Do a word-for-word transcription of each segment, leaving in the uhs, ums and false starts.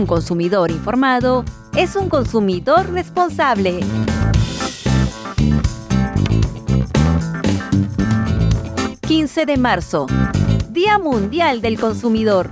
Un consumidor informado es un consumidor responsable. quince de marzo, Día Mundial del Consumidor.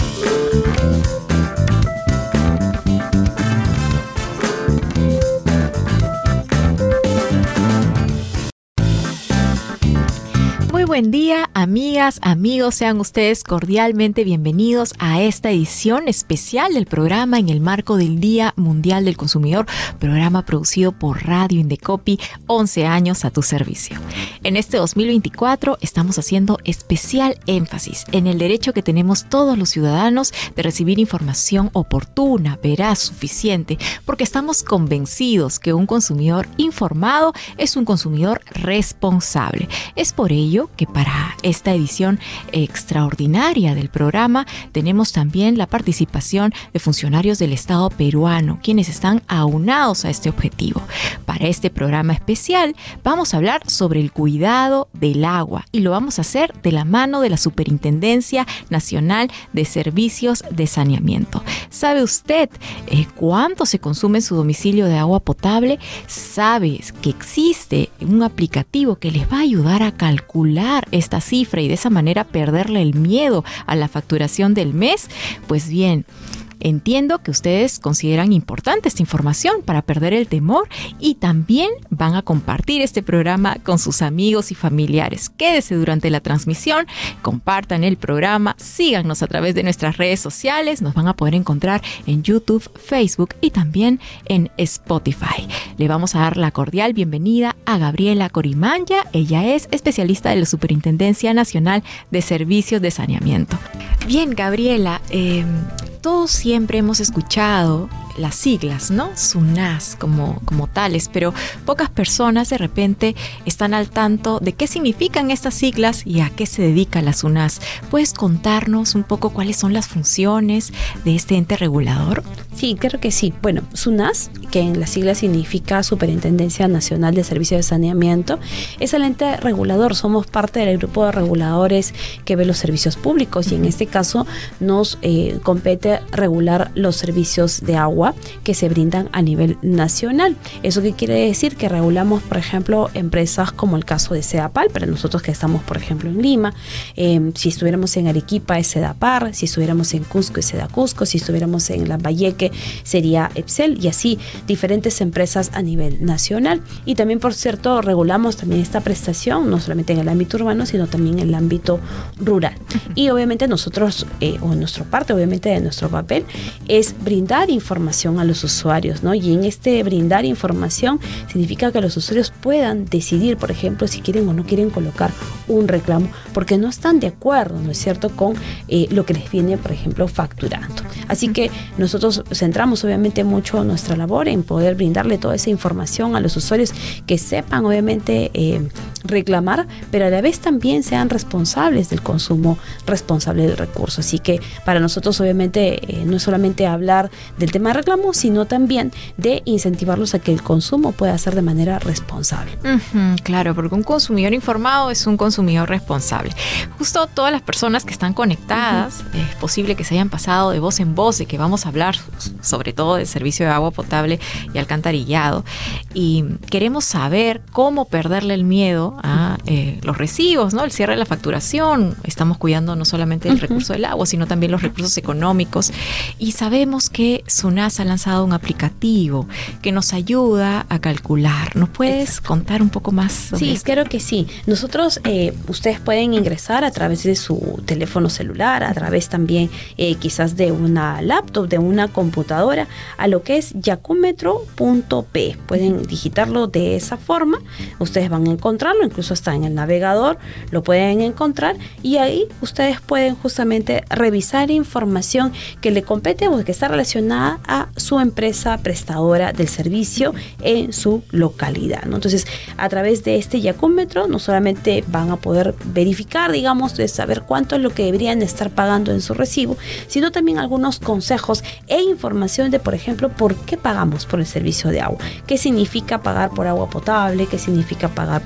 Muy buen día, amigas, amigos, sean ustedes cordialmente bienvenidos a esta edición especial del programa en el marco del Día Mundial del Consumidor, programa producido por Radio Indecopi, once años a tu servicio. En este dos mil veinticuatro estamos haciendo especial énfasis en el derecho que tenemos todos los ciudadanos de recibir información oportuna, veraz, suficiente, porque estamos convencidos que un consumidor informado es un consumidor responsable. Es por ello que para esta edición extraordinaria del programa tenemos también la participación de funcionarios del Estado peruano, quienes están aunados a este objetivo. Para este programa especial vamos a hablar sobre el cuidado del agua y lo vamos a hacer de la mano de la Superintendencia Nacional de Servicios de Saneamiento. ¿Sabe usted eh, cuánto se consume en su domicilio de agua potable? ¿Sabe que existe un aplicativo que les va a ayudar a calcular esta cifra y de esa manera perderle el miedo a la facturación del mes? Pues bien, entiendo que ustedes consideran importante esta información para perder el temor y también van a compartir este programa con sus amigos y familiares. Quédese durante la transmisión, compartan el programa, síganos a través de nuestras redes sociales, nos van a poder encontrar en YouTube, Facebook y también en Spotify. Le vamos a dar la cordial bienvenida a Gabriela Corimanya. Ella es especialista de la Superintendencia Nacional de Servicios de Saneamiento. Bien, Gabriela, eh, todos siempre hemos escuchado las siglas, ¿no? SUNAS como, como tales, pero pocas personas de repente están al tanto de qué significan estas siglas y a qué se dedica la SUNAS. ¿Puedes contarnos un poco cuáles son las funciones de este ente regulador? Sí, creo que sí. Bueno, SUNAS, que en las siglas significa Superintendencia Nacional de Servicios de Saneamiento, es el ente regulador. Somos parte del grupo de reguladores que ve los servicios públicos y en este caso nos eh, compete regular los servicios de agua que se brindan a nivel nacional. ¿Eso qué quiere decir? Que regulamos, por ejemplo, empresas como el caso de Sedapal, para nosotros que estamos, por ejemplo, en Lima. Eh, si estuviéramos en Arequipa es Sedapar, si estuviéramos en Cusco es Sedacusco, si estuviéramos en Lambayeque sería EPSEL y así diferentes empresas a nivel nacional. Y también, por cierto, regulamos también esta prestación, no solamente en el ámbito urbano, sino también en el ámbito rural. Y obviamente nosotros, eh, o nuestra parte, obviamente de nuestro papel, es brindar información a los usuarios, ¿no? Y en este brindar información significa que los usuarios puedan decidir, por ejemplo, si quieren o no quieren colocar un reclamo, porque no están de acuerdo, ¿no es cierto?, con eh, lo que les viene, por ejemplo, facturando. Así que nosotros centramos obviamente mucho nuestra labor en poder brindarle toda esa información a los usuarios que sepan, obviamente, eh, reclamar, pero a la vez también sean responsables del consumo responsable del recurso. Así que para nosotros, obviamente, eh, no es solamente hablar del tema de reclamo, sino también de incentivarlos a que el consumo pueda ser de manera responsable. Uh-huh, claro, porque un consumidor informado es un consumidor responsable. Justo todas las personas que están conectadas, uh-huh. es posible que se hayan pasado de voz en voz de que vamos a hablar sobre todo del servicio de agua potable y alcantarillado, y queremos saber cómo perderle el miedo a eh, los recibos, ¿no? El cierre de la facturación. Estamos cuidando no solamente el uh-huh. recurso del agua, sino también los recursos económicos, y sabemos que SUNAS ha lanzado un aplicativo que nos ayuda a calcular. ¿Nos puedes Exacto. contar un poco más sobre Sí, esto? creo que sí. Nosotros, eh, ustedes pueden ingresar a través de su teléfono celular, a través también eh, quizás de una laptop, de una computadora, a lo que es yacúmetro punto pe. Pueden digitarlo de esa forma, ustedes van a encontrarlo, incluso está en el navegador, lo pueden encontrar y ahí ustedes pueden justamente revisar información que le compete o que está relacionada a su empresa prestadora del servicio en su localidad, ¿no? Entonces, a través de este yacúmetro no solamente van a poder verificar, digamos, de saber cuánto es lo que deberían estar pagando en su recibo, sino también algunos consejos e información de, por ejemplo, por qué pagamos por el servicio de agua, qué significa pagar por agua potable, qué significa pagar por alcantarillado,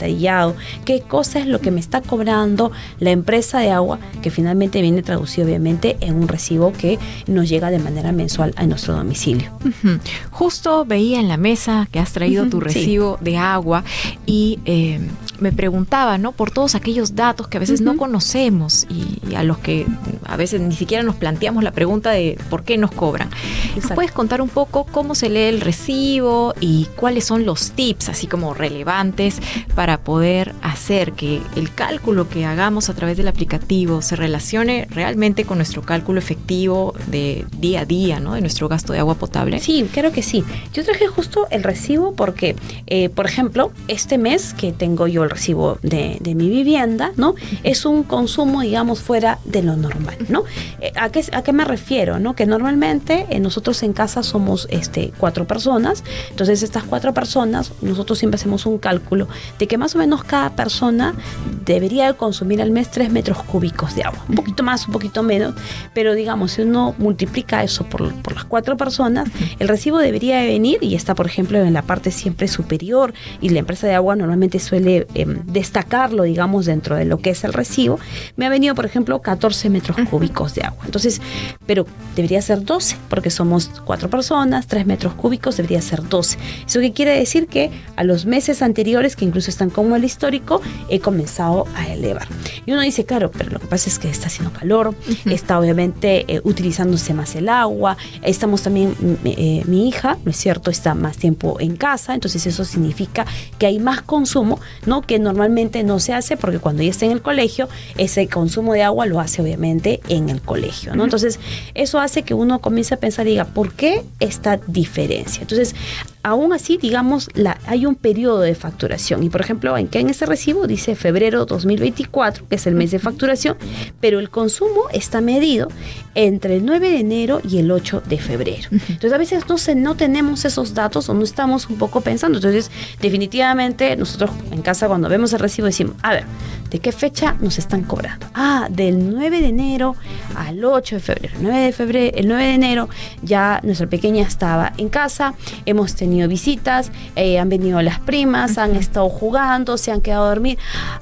alcantarillado, qué cosa es lo que me está cobrando la empresa de agua, que finalmente viene traducido obviamente en un recibo que nos llega de manera mensual a nuestro domicilio. Uh-huh. Justo veía en la mesa que has traído uh-huh, tu recibo sí. de agua y eh, me preguntaba, ¿no? Por todos aquellos datos que a veces uh-huh. no conocemos y, y a los que a veces ni siquiera nos planteamos la pregunta de por qué nos cobran. ¿Nos puedes contar un poco cómo se lee el recibo y cuáles son los tips, así como relevantes, para poder hacer que el cálculo que hagamos a través del aplicativo se relacione realmente con nuestro cálculo efectivo de día a día, ¿no? De nuestro gasto de agua potable? Sí, creo que sí. Yo traje justo el recibo porque, eh, por ejemplo, este mes que tengo yo el recibo de, de mi vivienda, ¿no? Es un consumo, digamos, fuera de lo normal, ¿no? Eh, ¿a, qué, ¿A qué me refiero? ¿No? Que normalmente eh, nosotros en casa somos este, cuatro personas, entonces estas cuatro personas, nosotros siempre hacemos un cálculo de que más o menos cada persona debería consumir al mes tres metros cúbicos de agua, un poquito más, un poquito menos, pero digamos, si uno multiplica eso por, por las cuatro personas, el recibo debería de venir y está, por ejemplo, en la parte siempre superior y la empresa de agua normalmente suele eh, destacarlo, digamos, dentro de lo que es el recibo. Me ha venido, por ejemplo, catorce metros cúbicos de agua. Entonces, pero debería ser doce, porque somos cuatro personas, tres metros cúbicos debería ser doce. ¿Eso qué quiere decir? Que a los meses anteriores, que incluso están como el histórico, he comenzado a elevar. Y uno dice, claro, pero lo que pasa es que está haciendo calor, uh-huh. está obviamente eh, utilizándose más el agua, estamos también, eh, mi hija, ¿no es cierto?, está más tiempo en casa, entonces eso significa que hay más consumo, ¿no?, que normalmente no se hace, porque cuando ella está en el colegio, ese consumo de agua lo hace obviamente en el colegio, ¿no? Uh-huh. Entonces, eso hace que uno comience a pensar y diga, ¿por qué esta diferencia? Entonces, aún así, digamos, la, hay un periodo de facturación. Y, por ejemplo, en que en ese recibo dice febrero dos mil veinticuatro, que es el mes de facturación, pero el consumo está medido entre el nueve de enero y el ocho de febrero. Entonces, a veces no, se, no tenemos esos datos o no estamos un poco pensando. Entonces, definitivamente, nosotros en casa cuando vemos el recibo decimos, a ver, ¿de qué fecha nos están cobrando? Ah, del nueve de enero al ocho de febrero. El nueve de febrero, el nueve de enero ya nuestra pequeña estaba en casa, hemos tenido visitas, eh, han venido las primas, uh-huh. han estado jugando, se han quedado a dormir.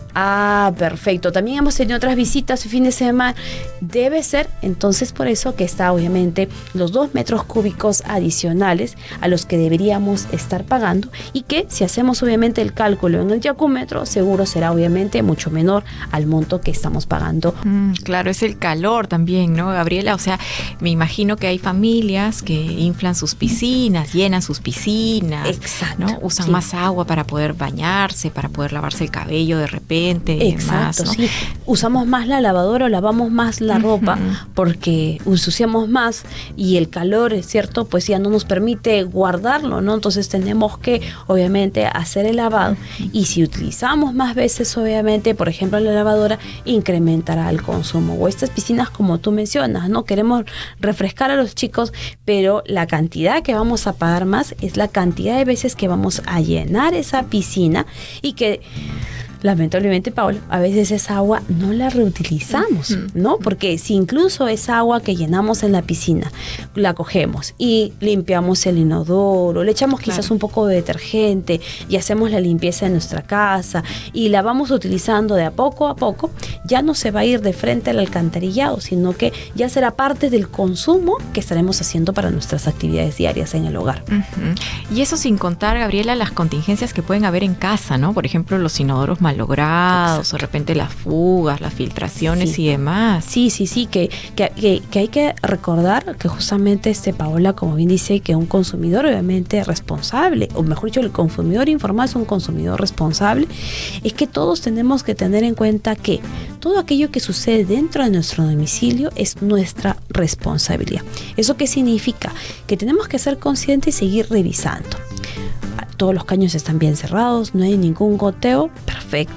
Ah, perfecto. También hemos tenido otras visitas el fin de semana. Debe ser, entonces, por eso que está obviamente los dos metros cúbicos adicionales a los que deberíamos estar pagando y que si hacemos obviamente el cálculo en el yacúmetro, seguro será obviamente mucho menor al monto que estamos pagando. Mm, claro, es el calor también, ¿no, Gabriela? O sea, me imagino que hay familias que inflan sus piscinas, llenan sus piscinas. Exacto. ¿No? Usan sí. más agua para poder bañarse, para poder lavarse el cabello de repente. Exacto, más, ¿no? sí. Usamos más la lavadora o lavamos más la uh-huh. ropa porque ensuciamos más y el calor, es cierto, pues ya no nos permite guardarlo, ¿no? Entonces tenemos que, obviamente, hacer el lavado uh-huh. y si utilizamos más veces, obviamente, por ejemplo, la lavadora, incrementará el consumo. O estas piscinas, como tú mencionas, ¿no? Queremos refrescar a los chicos, pero la cantidad que vamos a pagar más es la cantidad de veces que vamos a llenar esa piscina y que lamentablemente, Paola, a veces esa agua no la reutilizamos, uh-huh. ¿no? Porque si incluso esa agua que llenamos en la piscina la cogemos y limpiamos el inodoro, le echamos quizás claro. un poco de detergente y hacemos la limpieza de nuestra casa y la vamos utilizando de a poco a poco, ya no se va a ir de frente al alcantarillado, sino que ya será parte del consumo que estaremos haciendo para nuestras actividades diarias en el hogar. Uh-huh. Y eso sin contar, Gabriela, las contingencias que pueden haber en casa, ¿no? Por ejemplo, los inodoros malogrados, exacto. de repente las fugas, las filtraciones sí. y demás. Sí, sí, sí, que, que, que, que hay que recordar que justamente este Paola, como bien dice, que un consumidor obviamente responsable, o mejor dicho, el consumidor informado es un consumidor responsable, es que todos tenemos que tener en cuenta que todo aquello que sucede dentro de nuestro domicilio es nuestra responsabilidad. ¿Eso qué significa? Que tenemos que ser conscientes y seguir revisando. Todos los caños están bien cerrados, no hay ningún goteo, perfecto.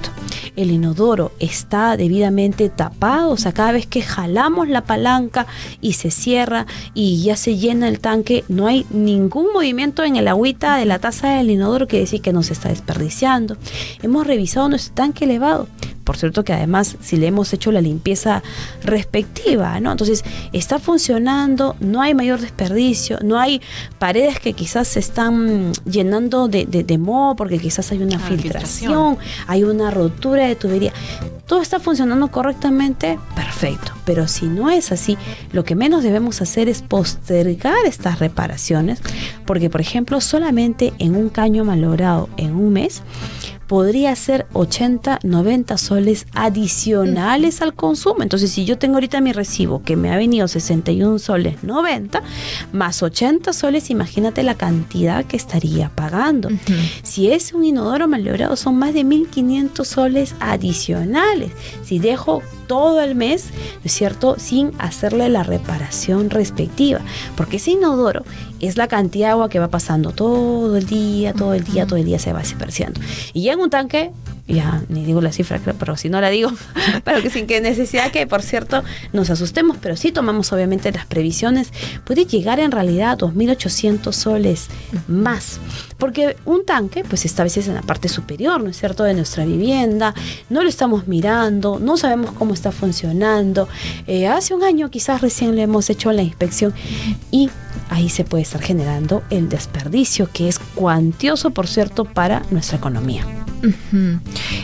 el inodoro está debidamente tapado, o sea, cada vez que jalamos la palanca y se cierra y ya se llena el tanque, no hay ningún movimiento en el agüita de la taza del inodoro, que decir que no se está desperdiciando. Hemos revisado nuestro tanque elevado. Por cierto que además si le hemos hecho la limpieza respectiva, ¿no? Entonces está funcionando, no hay mayor desperdicio, no hay paredes que quizás se están llenando de, de, de moho porque quizás hay una ah, filtración, filtración, hay una rotura de tubería. Todo está funcionando correctamente, perfecto. Pero si no es así, lo que menos debemos hacer es postergar estas reparaciones, porque por ejemplo solamente en un caño malogrado en un mes podría ser ochenta, noventa soles adicionales al consumo. Entonces, si yo tengo ahorita mi recibo que me ha venido sesenta y un soles noventa, más ochenta soles, imagínate la cantidad que estaría pagando. Uh-huh. Si es un inodoro malogrado, son más de mil quinientos soles adicionales. Si dejo todo el mes, ¿no es cierto?, sin hacerle la reparación respectiva, porque ese inodoro es la cantidad de agua que va pasando todo el día, todo el día, todo el día se va desperdiciando. Y ya en un tanque, ya ni digo la cifra, pero si no la digo, pero que sin que necesidad que, por cierto, nos asustemos, pero sí tomamos obviamente las previsiones, puede llegar en realidad a dos mil ochocientos soles más, porque un tanque pues está a veces en la parte superior, ¿no es cierto?, de nuestra vivienda, no lo estamos mirando, no sabemos cómo está funcionando, eh, hace un año quizás recién le hemos hecho la inspección y ahí se puede estar generando el desperdicio, que es cuantioso, por cierto, para nuestra economía. Uh-huh.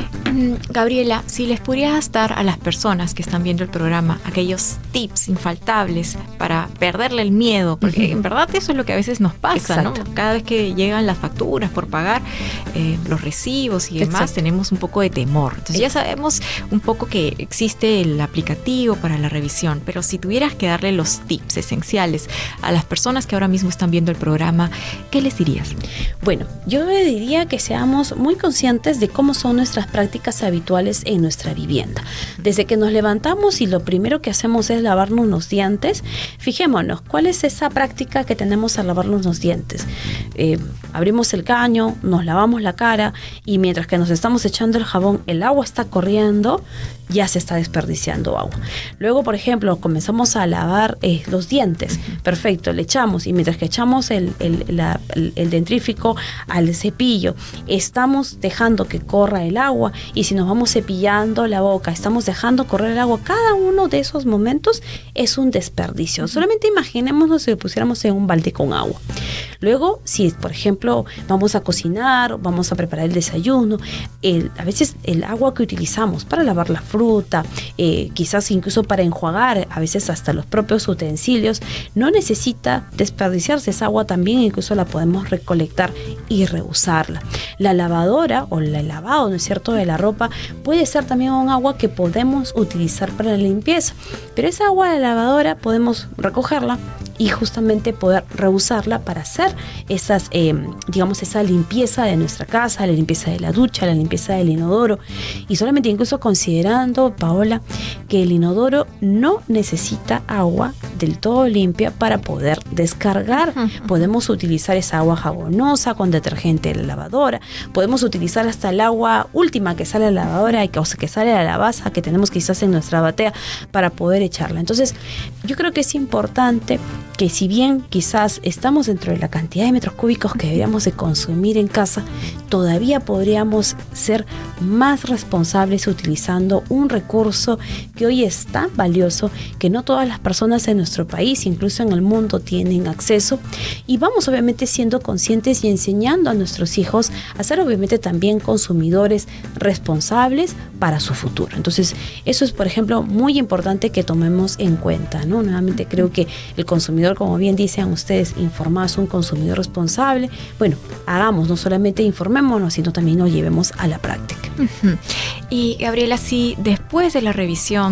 Gabriela, si les pudieras dar a las personas que están viendo el programa aquellos tips infaltables para perderle el miedo, porque uh-huh. en verdad eso es lo que a veces nos pasa, ¿no? Cada vez que llegan las facturas por pagar, eh, los recibos y demás, Exacto. tenemos un poco de temor. Entonces Exacto. ya sabemos un poco que existe el aplicativo para la revisión, pero si tuvieras que darle los tips esenciales a las personas que ahora mismo están viendo el programa, ¿qué les dirías? Bueno, yo le diría que seamos muy conscientes de cómo son nuestras prácticas habituales en nuestra vivienda. Desde que nos levantamos y lo primero que hacemos es lavarnos los dientes, fijémonos, ¿cuál es esa práctica que tenemos al lavarnos los dientes? Eh, abrimos el caño, nos lavamos la cara y mientras que nos estamos echando el jabón, el agua está corriendo, ya se está desperdiciando agua. Luego, por ejemplo, comenzamos a lavar eh, los dientes, perfecto, le echamos y mientras que echamos el, el, la, el, el dentrífico al cepillo, estamos dejando que corra el agua y si nos vamos cepillando la boca, estamos dejando correr el agua, cada uno de esos momentos es un desperdicio. Uh-huh. Solamente imaginémonos si lo pusiéramos en un balde con agua. Luego, si por ejemplo vamos a cocinar, vamos a preparar el desayuno, el, a veces el agua que utilizamos para lavar la fruta, eh, quizás incluso para enjuagar, a veces hasta los propios utensilios, no necesita desperdiciarse. Esa agua también incluso la podemos recolectar y reusarla. La lavadora o el lavado, ¿no es cierto?, de la ropa puede ser también un agua que podemos utilizar para la limpieza, pero esa agua de la lavadora podemos recogerla y justamente poder reusarla para hacer esas, eh, digamos, esa limpieza de nuestra casa, la limpieza de la ducha, la limpieza del inodoro, y solamente incluso considerando, Paola, que el inodoro no necesita agua del todo limpia para poder descargar. Uh-huh. Podemos utilizar esa agua jabonosa con detergente de la lavadora, podemos utilizar hasta el agua última que sale de la lavadora y que, o sea, que sale de la lavaza que tenemos quizás en nuestra batea para poder echarla. Entonces, yo creo que es importante que si bien quizás estamos dentro de la cantidad de metros cúbicos que deberíamos de consumir en casa, todavía podríamos ser más responsables utilizando un recurso que hoy es tan valioso que no todas las personas en nuestro país, incluso en el mundo, tienen acceso, y vamos obviamente siendo conscientes y enseñando a nuestros hijos a ser obviamente también consumidores responsables para su futuro. Entonces, eso es, por ejemplo, muy importante que tomemos en cuenta, ¿no? Nuevamente creo que el consumidor, como bien dicen ustedes, informado es un consumidor responsable. Bueno, hagamos, no solamente informémonos, sino también lo llevemos a la práctica. Uh-huh. Y Gabriela, si después de la revisión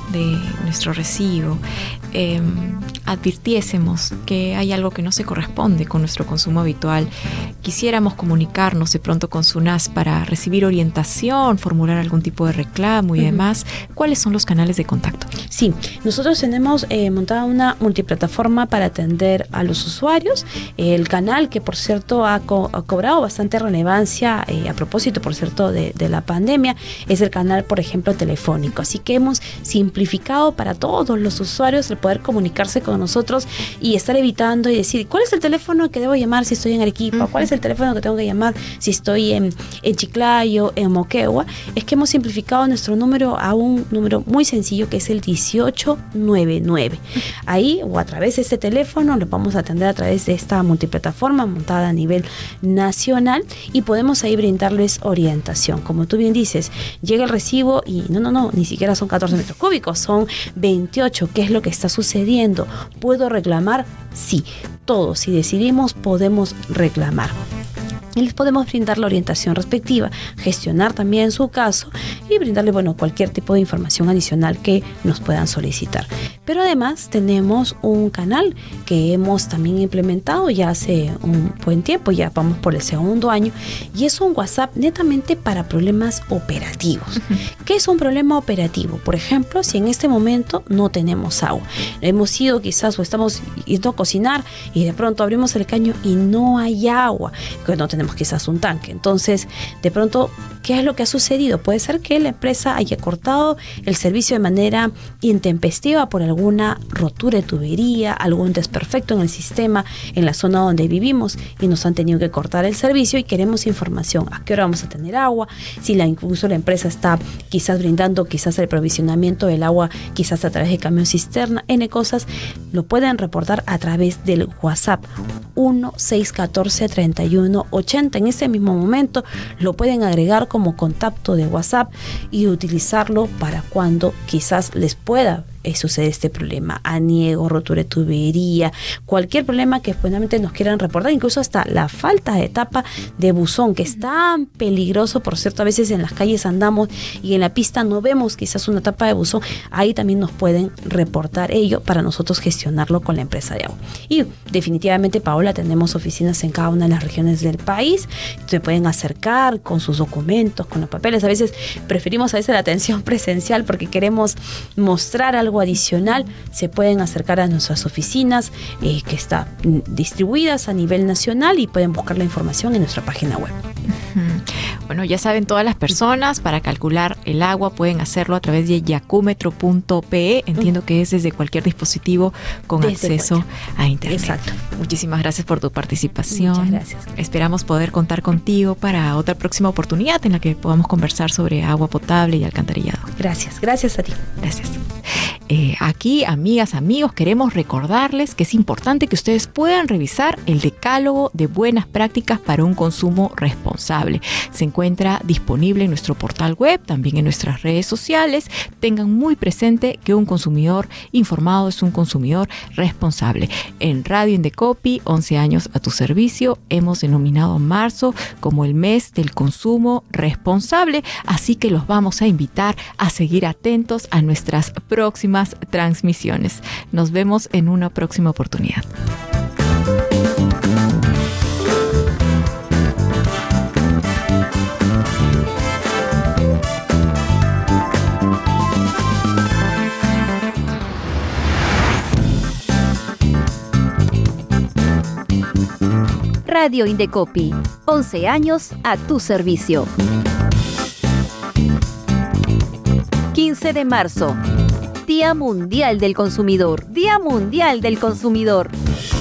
de nuestro recibo eh, advirtiésemos que hay algo que no se corresponde con nuestro consumo habitual, quisiéramos comunicarnos de pronto con SUNAS para recibir orientación, formular algún tipo de reclamo y uh-huh. demás, ¿cuáles son los canales de contacto? Sí, nosotros tenemos eh, montada una multiplataforma para atender a los usuarios. El canal que, por cierto, ha, co- ha cobrado bastante relevancia eh, a propósito, por cierto, de, de la pandemia, es el canal, por ejemplo, telefónico. Así que hemos simplificado para todos los usuarios el poder comunicarse con nosotros y estar evitando y decir, ¿cuál es el teléfono que debo llamar si estoy en Arequipa? Uh-huh. ¿Cuál es el teléfono que tengo que llamar si estoy en, en Chiclayo, en Moquegua? Es que hemos simplificado nuestro número a un número muy sencillo que es el dieciocho noventa y nueve. Ahí o a través de este teléfono lo vamos a atender a través de esta multiplataforma montada a nivel nacional y podemos ahí brindarles orientación. Como tú bien dices, llega el recibo y no, no, no, ni siquiera son catorce metros cúbicos, son veintiocho. ¿Qué es lo que está sucediendo? ¿Puedo reclamar? Sí, todos, si decidimos, podemos reclamar. Y les podemos brindar la orientación respectiva, gestionar también su caso y brindarle, bueno, cualquier tipo de información adicional que nos puedan solicitar. Pero además tenemos un canal que hemos también implementado ya hace un buen tiempo, ya vamos por el segundo año, y es un WhatsApp netamente para problemas operativos. Uh-huh. ¿Qué es un problema operativo? Por ejemplo, si en este momento no tenemos agua, hemos ido quizás o estamos yendo a cocinar y de pronto abrimos el caño y no hay agua, que no tenemos quizás un tanque. Entonces, de pronto, ¿qué es lo que ha sucedido? Puede ser que la empresa haya cortado el servicio de manera intempestiva por alguna rotura de tubería, algún desperfecto en el sistema, en la zona donde vivimos y nos han tenido que cortar el servicio y queremos información. ¿A qué hora vamos a tener agua? Si la, incluso la empresa está quizás brindando quizás el provisionamiento del agua, quizás a través de camión cisterna, N cosas, lo pueden reportar a través del WhatsApp uno seis uno cuatro, tres uno ocho cero. En ese mismo momento lo pueden agregar como contacto de WhatsApp y utilizarlo para cuando quizás les pueda sucede este problema, aniego, rotura de tubería, cualquier problema que finalmente nos quieran reportar, incluso hasta la falta de tapa de buzón, que es tan peligroso, por cierto, a veces en las calles andamos y en la pista no vemos quizás una tapa de buzón, ahí también nos pueden reportar ello para nosotros gestionarlo con la empresa de agua. Y definitivamente, Paola, tenemos oficinas en cada una de las regiones del país, se pueden acercar con sus documentos, con los papeles, a veces preferimos a veces la atención presencial porque queremos mostrar algo adicional, se pueden acercar a nuestras oficinas eh, que están distribuidas a nivel nacional y pueden buscar la información en nuestra página web. Bueno, ya saben, todas las personas para calcular el agua pueden hacerlo a través de yacúmetro punto pe. Entiendo que es desde cualquier dispositivo con desde acceso cualquier. a internet. Exacto. Muchísimas gracias por tu participación. Muchas gracias. Esperamos poder contar contigo para otra próxima oportunidad en la que podamos conversar sobre agua potable y alcantarillado. Gracias, gracias a ti. Gracias. Eh, aquí, amigas, amigos, queremos recordarles que es importante que ustedes puedan revisar el decálogo de buenas prácticas para un consumo responsable. Se encuentra disponible en nuestro portal web, también en nuestras redes sociales. Tengan muy presente que un consumidor informado es un consumidor responsable. En Radio Indecopi, once años a tu servicio, hemos denominado marzo como el mes del consumo responsable, así que los vamos a invitar a seguir atentos a nuestras próximas transmisiones. Nos vemos en una próxima oportunidad. Radio Indecopi, once años a tu servicio. quince de marzo. Día Mundial del Consumidor. Día Mundial del Consumidor.